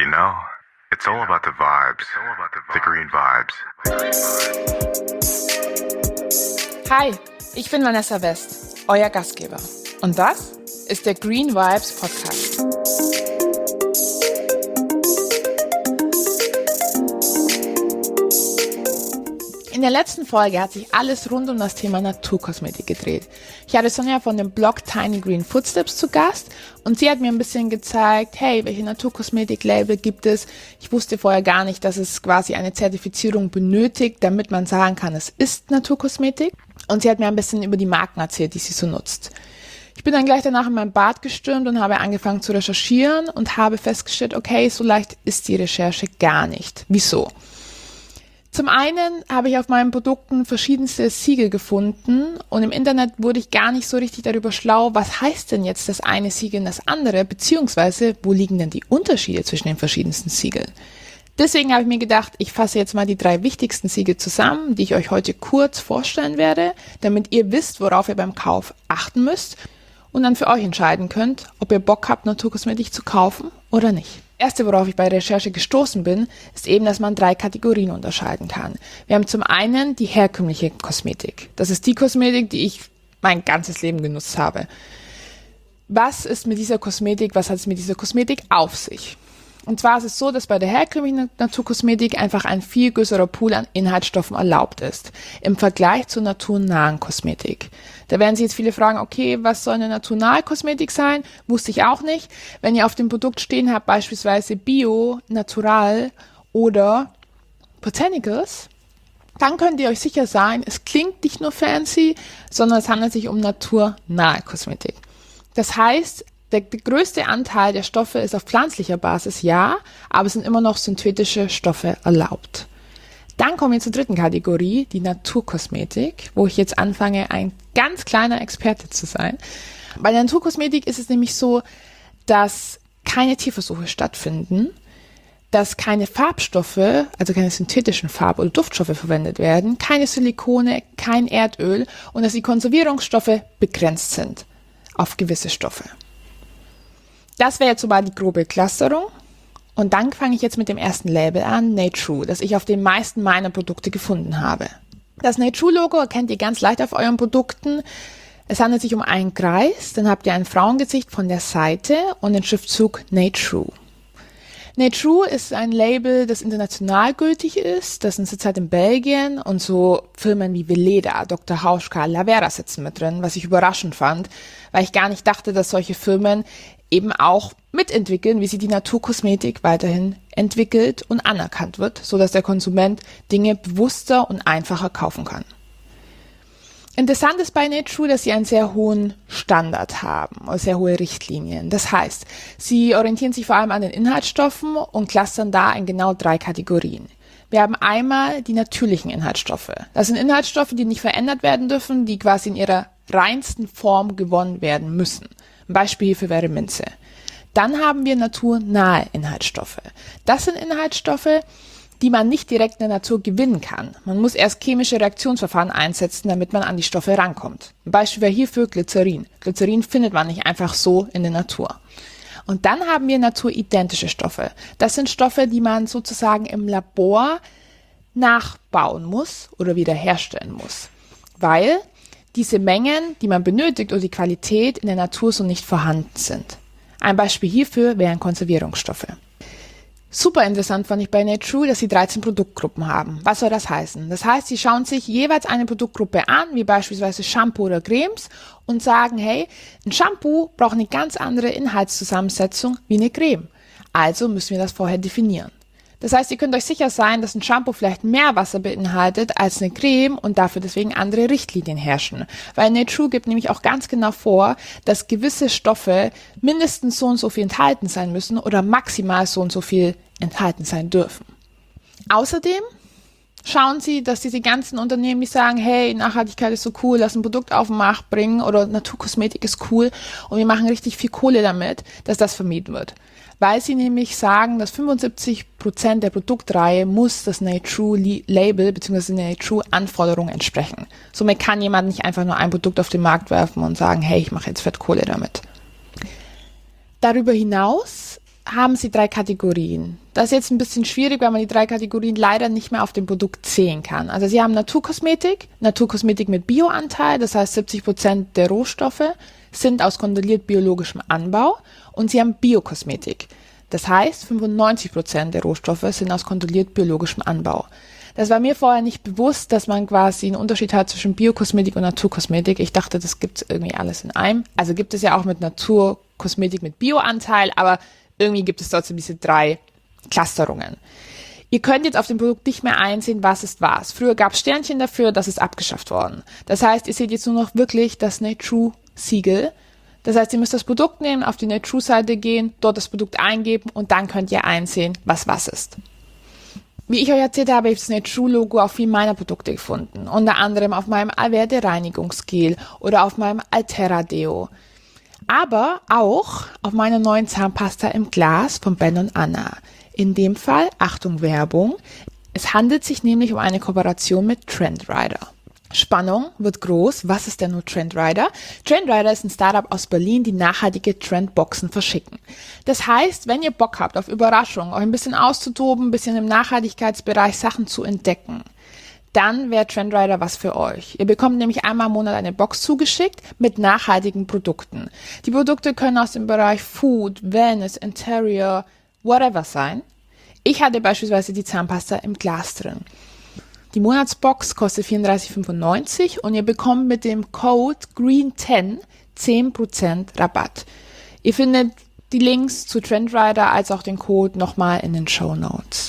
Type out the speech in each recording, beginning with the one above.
You know, it's all about the vibes, the green vibes. Hi, ich bin Vanessa West, euer Gastgeber. Und das ist der Green Vibes Podcast. In der letzten Folge hat sich alles rund um das Thema Naturkosmetik gedreht. Ich hatte Sonja von dem Blog Tiny Green Footsteps zu Gast und sie hat mir ein bisschen gezeigt, hey, welche Naturkosmetik-Label gibt es? Ich wusste vorher gar nicht, dass es quasi eine Zertifizierung benötigt, damit man sagen kann, es ist Naturkosmetik. Und sie hat mir ein bisschen über die Marken erzählt, die sie so nutzt. Ich bin dann gleich danach in mein Bad gestürmt und habe angefangen zu recherchieren und habe festgestellt, okay, so leicht ist die Recherche gar nicht. Wieso? Zum einen habe ich auf meinen Produkten verschiedenste Siegel gefunden und im Internet wurde ich gar nicht so richtig darüber schlau, was heißt denn jetzt das eine Siegel und das andere, beziehungsweise wo liegen denn die Unterschiede zwischen den verschiedensten Siegeln. Deswegen habe ich mir gedacht, ich fasse jetzt mal die 3 wichtigsten Siegel zusammen, die ich euch heute kurz vorstellen werde, damit ihr wisst, worauf ihr beim Kauf achten müsst und dann für euch entscheiden könnt, ob ihr Bock habt, Naturkosmetik zu kaufen oder nicht. Das Erste, worauf ich bei Recherche gestoßen bin, ist eben, dass man 3 Kategorien unterscheiden kann. Wir haben zum einen die herkömmliche Kosmetik. Das ist die Kosmetik, die ich mein ganzes Leben genutzt habe. Was ist mit dieser Kosmetik, was hat es mit dieser Kosmetik auf sich? Und zwar ist es so, dass bei der herkömmlichen Naturkosmetik einfach ein viel größerer Pool an Inhaltsstoffen erlaubt ist, im Vergleich zur naturnahen Kosmetik. Da werden sich jetzt viele fragen, okay, was soll eine naturnahe Kosmetik sein? Wusste ich auch nicht. Wenn ihr auf dem Produkt stehen habt, beispielsweise Bio, Natural oder Botanicals, dann könnt ihr euch sicher sein, es klingt nicht nur fancy, sondern es handelt sich um naturnahe Kosmetik. Das heißt, der größte Anteil der Stoffe ist auf pflanzlicher Basis, ja, aber es sind immer noch synthetische Stoffe erlaubt. Dann kommen wir zur dritten Kategorie, die Naturkosmetik, wo ich jetzt anfange, ein ganz kleiner Experte zu sein. Bei der Naturkosmetik ist es nämlich so, dass keine Tierversuche stattfinden, dass keine Farbstoffe, also keine synthetischen Farb- oder Duftstoffe verwendet werden, keine Silikone, kein Erdöl und dass die Konservierungsstoffe begrenzt sind auf gewisse Stoffe. Das wäre jetzt so mal die grobe Clusterung. Und dann fange ich jetzt mit dem ersten Label an, Natrue, das ich auf den meisten meiner Produkte gefunden habe. Das Natrue-Logo erkennt ihr ganz leicht auf euren Produkten. Es handelt sich um einen Kreis, dann habt ihr ein Frauengesicht von der Seite und den Schriftzug Natrue. Natrue ist ein Label, das international gültig ist. Das sind zurzeit in Belgien und so Firmen wie Veleda, Dr. Hauschka, Lavera sitzen mit drin, was ich überraschend fand, weil ich gar nicht dachte, dass solche Firmen eben auch mitentwickeln, wie sie die Naturkosmetik weiterhin entwickelt und anerkannt wird, sodass der Konsument Dinge bewusster und einfacher kaufen kann. Interessant ist bei Natrue, dass sie einen sehr hohen Standard haben, oder sehr hohe Richtlinien. Das heißt, sie orientieren sich vor allem an den Inhaltsstoffen und clustern da in genau 3 Kategorien. Wir haben einmal die natürlichen Inhaltsstoffe. Das sind Inhaltsstoffe, die nicht verändert werden dürfen, die quasi in ihrer reinsten Form gewonnen werden müssen. Ein Beispiel hierfür wäre Minze. Dann haben wir naturnahe Inhaltsstoffe. Das sind Inhaltsstoffe, die man nicht direkt in der Natur gewinnen kann. Man muss erst chemische Reaktionsverfahren einsetzen, damit man an die Stoffe rankommt. Ein Beispiel wäre hierfür Glycerin. Glycerin findet man nicht einfach so in der Natur. Und dann haben wir naturidentische Stoffe. Das sind Stoffe, die man sozusagen im Labor nachbauen muss oder wiederherstellen muss. Weil diese Mengen, die man benötigt oder die Qualität in der Natur so nicht vorhanden sind. Ein Beispiel hierfür wären Konservierungsstoffe. Super interessant fand ich bei Natrue, dass sie 13 Produktgruppen haben. Was soll das heißen? Das heißt, sie schauen sich jeweils eine Produktgruppe an, wie beispielsweise Shampoo oder Cremes und sagen, hey, ein Shampoo braucht eine ganz andere Inhaltszusammensetzung wie eine Creme. Also müssen wir das vorher definieren. Das heißt, ihr könnt euch sicher sein, dass ein Shampoo vielleicht mehr Wasser beinhaltet als eine Creme und dafür deswegen andere Richtlinien herrschen. Weil Natrue gibt nämlich auch ganz genau vor, dass gewisse Stoffe mindestens so und so viel enthalten sein müssen oder maximal so und so viel enthalten sein dürfen. Außerdem schauen Sie, dass diese ganzen Unternehmen, die sagen, hey, Nachhaltigkeit ist so cool, lass ein Produkt auf den Markt bringen oder Naturkosmetik ist cool und wir machen richtig viel Kohle damit, dass das vermieden wird. Weil sie nämlich sagen, dass 75% der Produktreihe muss das Natrue-Label bzw. Natrue-Anforderungen entsprechen. Somit kann jemand nicht einfach nur ein Produkt auf den Markt werfen und sagen, hey, ich mache jetzt Fettkohle damit. Darüber hinaus haben sie 3 Kategorien. Das ist jetzt ein bisschen schwierig, weil man die 3 Kategorien leider nicht mehr auf dem Produkt sehen kann. Also sie haben Naturkosmetik mit Bioanteil, das heißt 70% der Rohstoffe sind aus kontrolliert biologischem Anbau, und sie haben Biokosmetik. Das heißt 95% der Rohstoffe sind aus kontrolliert biologischem Anbau. Das war mir vorher nicht bewusst, dass man quasi einen Unterschied hat zwischen Biokosmetik und Naturkosmetik. Ich dachte, das gibt es irgendwie alles in einem. Also gibt es ja auch mit Naturkosmetik mit Bioanteil, aber irgendwie gibt es trotzdem diese 3 Clusterungen. Ihr könnt jetzt auf dem Produkt nicht mehr einsehen, was ist was. Früher gab es Sternchen dafür, das ist abgeschafft worden. Das heißt, ihr seht jetzt nur noch wirklich das Nature-Siegel. Das heißt, ihr müsst das Produkt nehmen, auf die Nature-Seite gehen, dort das Produkt eingeben und dann könnt ihr einsehen, was ist. Wie ich euch erzählt habe, habe ich das Nature-Logo auf vielen meiner Produkte gefunden. Unter anderem auf meinem Alverde Reinigungsgel oder auf meinem Altera Deo. Aber auch auf meiner neuen Zahnpasta im Glas von Ben & Anna. In dem Fall, Achtung Werbung, es handelt sich nämlich um eine Kooperation mit Trendrider. Spannung wird groß. Was ist denn nur Trendrider? Trendrider ist ein Startup aus Berlin, die nachhaltige Trendboxen verschicken. Das heißt, wenn ihr Bock habt auf Überraschungen, euch ein bisschen auszutoben, ein bisschen im Nachhaltigkeitsbereich Sachen zu entdecken, dann wäre Trendrider was für euch. Ihr bekommt nämlich einmal im Monat eine Box zugeschickt mit nachhaltigen Produkten. Die Produkte können aus dem Bereich Food, Wellness, Interior, whatever sein. Ich hatte beispielsweise die Zahnpasta im Glas drin. Die Monatsbox kostet 34,95 und ihr bekommt mit dem Code GREEN10 10% Rabatt. Ihr findet die Links zu Trendrider als auch den Code nochmal in den Shownotes.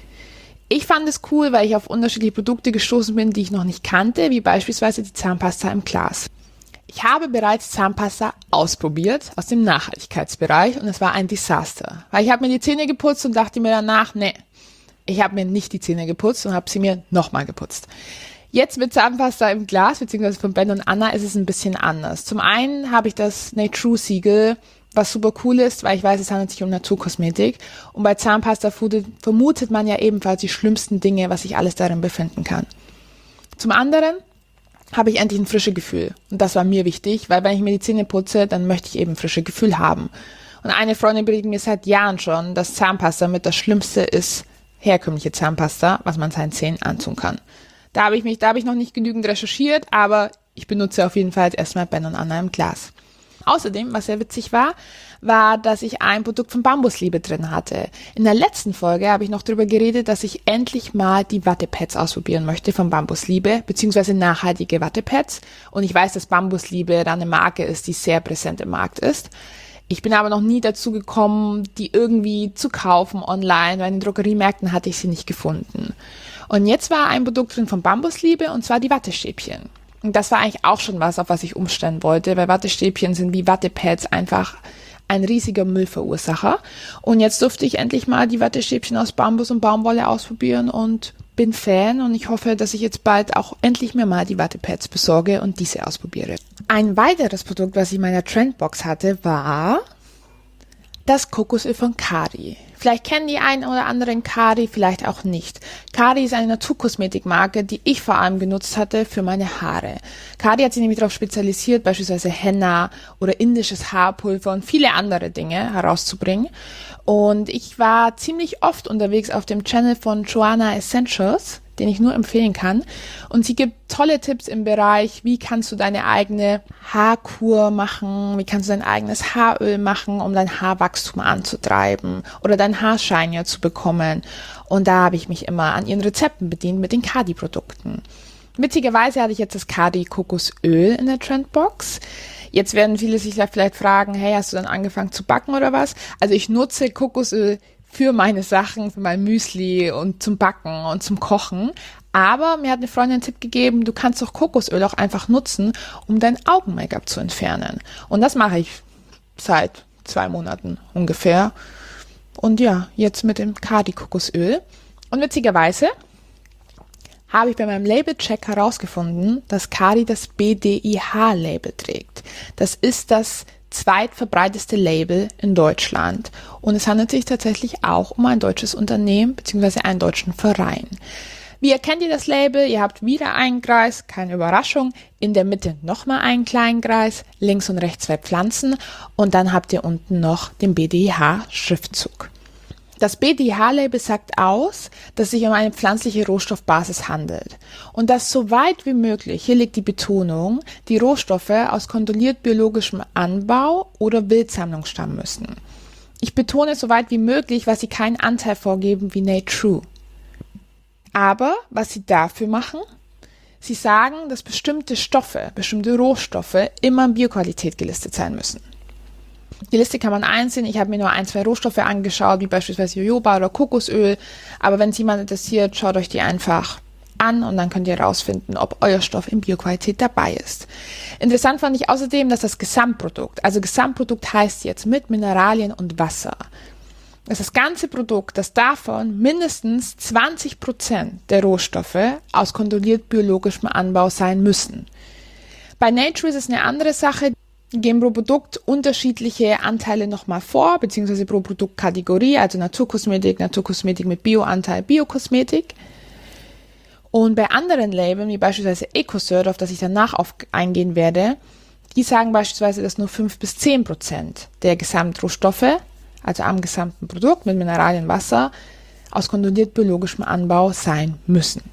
Ich fand es cool, weil ich auf unterschiedliche Produkte gestoßen bin, die ich noch nicht kannte, wie beispielsweise die Zahnpasta im Glas. Ich habe bereits Zahnpasta ausprobiert aus dem Nachhaltigkeitsbereich und es war ein Desaster. Weil ich habe mir die Zähne geputzt und dachte mir danach, nee, ich habe mir nicht die Zähne geputzt und habe sie mir nochmal geputzt. Jetzt mit Zahnpasta im Glas, beziehungsweise von Ben & Anna, ist es ein bisschen anders. Zum einen habe ich das Nature-Siegel, was super cool ist, weil ich weiß, es handelt sich um Naturkosmetik. Und bei Zahnpasta vermutet man ja ebenfalls die schlimmsten Dinge, was sich alles darin befinden kann. Zum anderen habe ich endlich ein frisches Gefühl. Und das war mir wichtig, weil wenn ich mir die Zähne putze, dann möchte ich eben ein frisches Gefühl haben. Und eine Freundin berichtet mir seit Jahren schon, dass Zahnpasta mit das Schlimmste ist, herkömmliche Zahnpasta, was man seinen Zähnen antun kann. Da habe ich noch nicht genügend recherchiert, aber ich benutze auf jeden Fall jetzt erstmal Ben & Anna im Glas. Außerdem, was sehr witzig war, dass ich ein Produkt von Bambusliebe drin hatte. In der letzten Folge habe ich noch darüber geredet, dass ich endlich mal die Wattepads ausprobieren möchte von Bambusliebe, beziehungsweise nachhaltige Wattepads. Und ich weiß, dass Bambusliebe da eine Marke ist, die sehr präsent im Markt ist. Ich bin aber noch nie dazu gekommen, die irgendwie zu kaufen online, weil in den Drogeriemärkten hatte ich sie nicht gefunden. Und jetzt war ein Produkt drin von Bambusliebe, und zwar die Wattestäbchen. Und das war eigentlich auch schon was, auf was ich umstellen wollte, weil Wattestäbchen sind wie Wattepads einfach ein riesiger Müllverursacher. Und jetzt durfte ich endlich mal die Wattestäbchen aus Bambus und Baumwolle ausprobieren und bin Fan, und ich hoffe, dass ich jetzt bald auch endlich mir mal die Wattepads besorge und diese ausprobiere. Ein weiteres Produkt, was ich in meiner Trendbox hatte, war das Kokosöl von Kari. Vielleicht kennen die einen oder anderen Kari, vielleicht auch nicht. Kari ist eine Naturkosmetikmarke, die ich vor allem genutzt hatte für meine Haare. Kari hat sich nämlich darauf spezialisiert, beispielsweise Henna oder indisches Haarpulver und viele andere Dinge herauszubringen. Und ich war ziemlich oft unterwegs auf dem Channel von Joanna Essentials, den ich nur empfehlen kann. Und sie gibt tolle Tipps im Bereich, wie kannst du deine eigene Haarkur machen, wie kannst du dein eigenes Haaröl machen, um dein Haarwachstum anzutreiben oder dein Haar shinier zu bekommen. Und da habe ich mich immer an ihren Rezepten bedient mit den Kadi-Produkten. Witzigerweise hatte ich jetzt das Kadi-Kokosöl in der Trendbox. Jetzt werden viele sich vielleicht fragen, hey, hast du dann angefangen zu backen oder was? Also ich nutze Kokosöl für meine Sachen, für mein Müsli und zum Backen und zum Kochen. Aber mir hat eine Freundin einen Tipp gegeben, du kannst doch Kokosöl auch einfach nutzen, um dein Augen-Make-up zu entfernen. Und das mache ich seit 2 Monaten ungefähr. Und ja, jetzt mit dem Kadi-Kokosöl. Und witzigerweise habe ich bei meinem Label-Check herausgefunden, dass Kadi das BDIH-Label trägt. Das ist das zweitverbreiteste Label in Deutschland. Und es handelt sich tatsächlich auch um ein deutsches Unternehmen bzw. einen deutschen Verein. Wie erkennt ihr das Label? Ihr habt wieder einen Kreis, keine Überraschung. In der Mitte nochmal einen kleinen Kreis, links und rechts 2 Pflanzen und dann habt ihr unten noch den BDIH-Schriftzug. Das BDIH-Label sagt aus, dass es sich um eine pflanzliche Rohstoffbasis handelt und dass so weit wie möglich, hier liegt die Betonung, die Rohstoffe aus kontrolliert biologischem Anbau oder Wildsammlung stammen müssen. Ich betone so weit wie möglich, weil sie keinen Anteil vorgeben wie Nature. Aber was sie dafür machen, sie sagen, dass bestimmte Stoffe, bestimmte Rohstoffe immer in Bioqualität gelistet sein müssen. Die Liste kann man einsehen. Ich habe mir nur 1, 2 Rohstoffe angeschaut, wie beispielsweise Jojoba oder Kokosöl. Aber wenn es jemand interessiert, schaut euch die einfach an und dann könnt ihr herausfinden, ob euer Stoff in Bioqualität dabei ist. Interessant fand ich außerdem, dass das Gesamtprodukt, also Gesamtprodukt heißt jetzt mit Mineralien und Wasser, dass das ganze Produkt, dass davon mindestens 20% der Rohstoffe aus kontrolliert biologischem Anbau sein müssen. Bei Nature ist es eine andere Sache. Die geben pro Produkt unterschiedliche Anteile nochmal vor, beziehungsweise pro Produktkategorie, also Naturkosmetik, Naturkosmetik mit Bioanteil, Biokosmetik. Und bei anderen Labeln, wie beispielsweise EcoCert, auf das ich danach eingehen werde, die sagen beispielsweise, dass nur 5-10% der Gesamtrohstoffe, also am gesamten Produkt mit Mineralien, Wasser, aus kontrolliert biologischem Anbau sein müssen.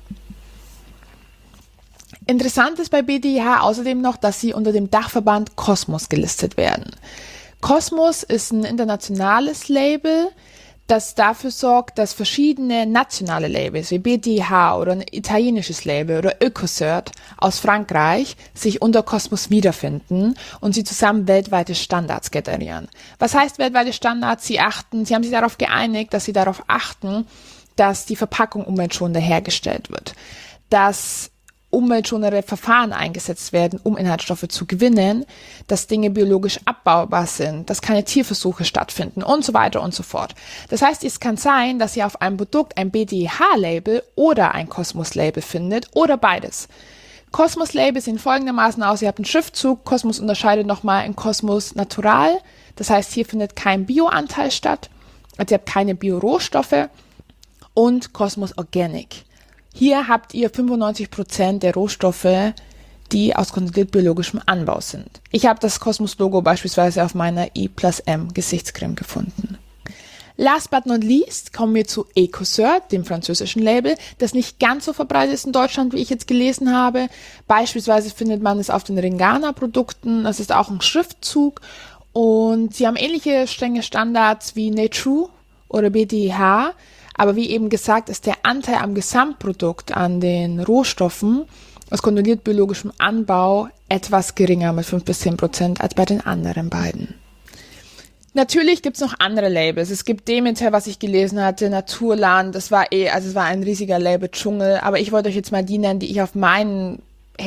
Interessant ist bei BDIH außerdem noch, dass sie unter dem Dachverband Cosmos gelistet werden. Cosmos ist ein internationales Label, das dafür sorgt, dass verschiedene nationale Labels wie BDIH oder ein italienisches Label oder EcoCert aus Frankreich sich unter Cosmos wiederfinden und sie zusammen weltweite Standards generieren. Was heißt weltweite Standards? Sie haben sich darauf geeinigt, dass sie darauf achten, dass die Verpackung umweltschonender hergestellt wird, dass umweltschonende Verfahren eingesetzt werden, um Inhaltsstoffe zu gewinnen, dass Dinge biologisch abbaubar sind, dass keine Tierversuche stattfinden und so weiter und so fort. Das heißt, es kann sein, dass ihr auf einem Produkt ein BDIH-Label oder ein Cosmos-Label findet oder beides. Cosmos-Label sehen folgendermaßen aus, ihr habt einen Schriftzug, Cosmos unterscheidet nochmal in Cosmos Natural, das heißt, hier findet kein Bioanteil statt, also ihr habt keine Biorohstoffe und Cosmos Organic. Hier habt ihr 95% der Rohstoffe, die aus kontrolliert biologischem Anbau sind. Ich habe das Cosmos-Logo beispielsweise auf meiner E+M Gesichtscreme gefunden. Last but not least kommen wir zu EcoCert, dem französischen Label, das nicht ganz so verbreitet ist in Deutschland, wie ich jetzt gelesen habe. Beispielsweise findet man es auf den Ringana-Produkten, das ist auch ein Schriftzug und sie haben ähnliche strenge Standards wie Nature oder BDIH. Aber wie eben gesagt, ist der Anteil am Gesamtprodukt an den Rohstoffen aus kontrolliert biologischem Anbau etwas geringer mit 5-10% als bei den anderen beiden. Natürlich gibt's noch andere Labels. Es gibt Demeter, was ich gelesen hatte, Naturland, es war ein riesiger Label-Dschungel. Aber ich wollte euch jetzt mal die nennen, die ich auf meinen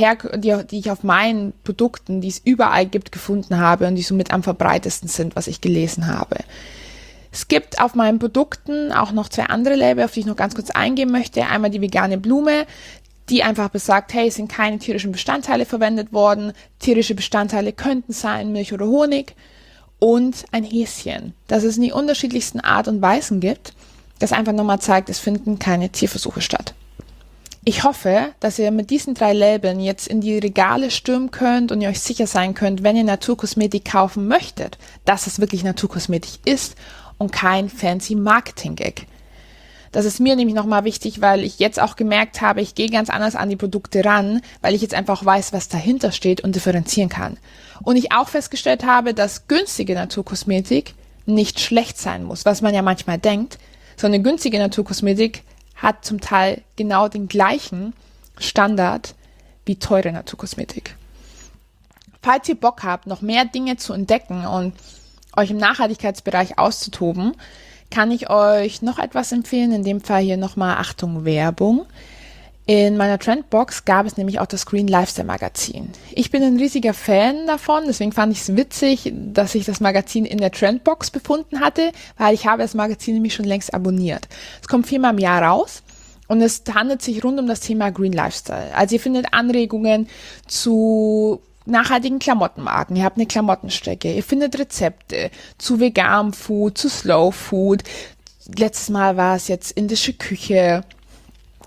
Produkten, die es überall gibt, gefunden habe und die somit am verbreitesten sind, was ich gelesen habe. Es gibt auf meinen Produkten auch noch 2 andere Label, auf die ich noch ganz kurz eingehen möchte. Einmal die vegane Blume, die einfach besagt, hey, es sind keine tierischen Bestandteile verwendet worden. Tierische Bestandteile könnten sein Milch oder Honig. Und ein Häschen, das es in die unterschiedlichsten Art und Weisen gibt, das einfach nochmal zeigt, es finden keine Tierversuche statt. Ich hoffe, dass ihr mit diesen 3 Labeln jetzt in die Regale stürmen könnt und ihr euch sicher sein könnt, wenn ihr Naturkosmetik kaufen möchtet, dass es wirklich Naturkosmetik ist und kein fancy Marketing-Gag. Das ist mir nämlich nochmal wichtig, weil ich jetzt auch gemerkt habe, ich gehe ganz anders an die Produkte ran, weil ich jetzt einfach weiß, was dahinter steht und differenzieren kann. Und ich auch festgestellt habe, dass günstige Naturkosmetik nicht schlecht sein muss, was man ja manchmal denkt, sondern günstige Naturkosmetik hat zum Teil genau den gleichen Standard wie teure Naturkosmetik. Falls ihr Bock habt, noch mehr Dinge zu entdecken und euch im Nachhaltigkeitsbereich auszutoben, kann ich euch noch etwas empfehlen, in dem Fall hier nochmal Achtung Werbung. In meiner Trendbox gab es nämlich auch das Green Lifestyle Magazin. Ich bin ein riesiger Fan davon, deswegen fand ich es witzig, dass ich das Magazin in der Trendbox befunden hatte, weil ich habe das Magazin nämlich schon längst abonniert. Es kommt 4-mal im Jahr raus und es handelt sich rund um das Thema Green Lifestyle. Also ihr findet Anregungen zu nachhaltigen Klamottenmarken, ihr habt eine Klamottenstrecke, ihr findet Rezepte zu veganem Food, zu Slow Food. Letztes Mal war es jetzt indische Küche.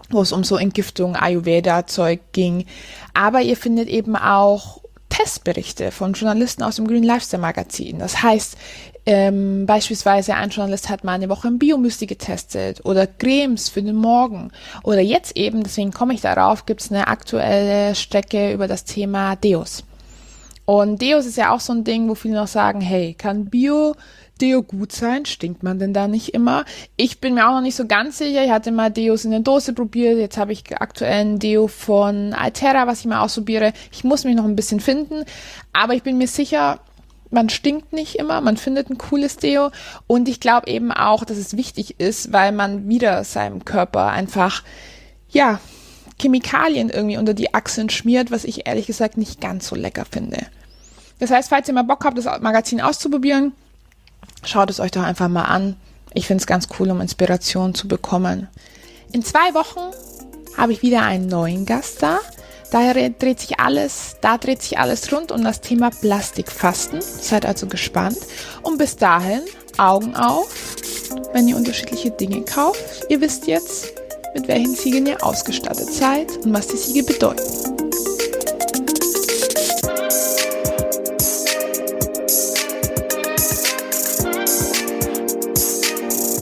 wo es um so Entgiftung, Ayurveda-Zeug ging. Aber ihr findet eben auch Testberichte von Journalisten aus dem Green Lifestyle Magazin. Das heißt, beispielsweise ein Journalist hat mal eine Woche ein Biomüsli getestet oder Cremes für den Morgen. Oder jetzt eben, deswegen komme ich darauf, gibt es eine aktuelle Strecke über das Thema Deos. Und Deos ist ja auch so ein Ding, wo viele noch sagen, hey, kann Bio-Deo gut sein? Stinkt man denn da nicht immer? Ich bin mir auch noch nicht so ganz sicher. Ich hatte mal Deos in der Dose probiert. Jetzt habe ich aktuell ein Deo von Altera, was ich mal ausprobiere. Ich muss mich noch ein bisschen finden. Aber ich bin mir sicher, man stinkt nicht immer. Man findet ein cooles Deo. Und ich glaube eben auch, dass es wichtig ist, weil man wieder seinem Körper einfach, ja, Chemikalien irgendwie unter die Achseln schmiert, was ich ehrlich gesagt nicht ganz so lecker finde. Das heißt, falls ihr mal Bock habt, das Magazin auszuprobieren, schaut es euch doch einfach mal an. Ich finde es ganz cool, um Inspiration zu bekommen. In 2 Wochen habe ich wieder einen neuen Gast da. Da dreht sich alles rund um das Thema Plastikfasten. Seid also gespannt. Und bis dahin, Augen auf, wenn ihr unterschiedliche Dinge kauft. Ihr wisst jetzt, mit welchen Siegeln ihr ausgestattet seid und was die Siegel bedeuten.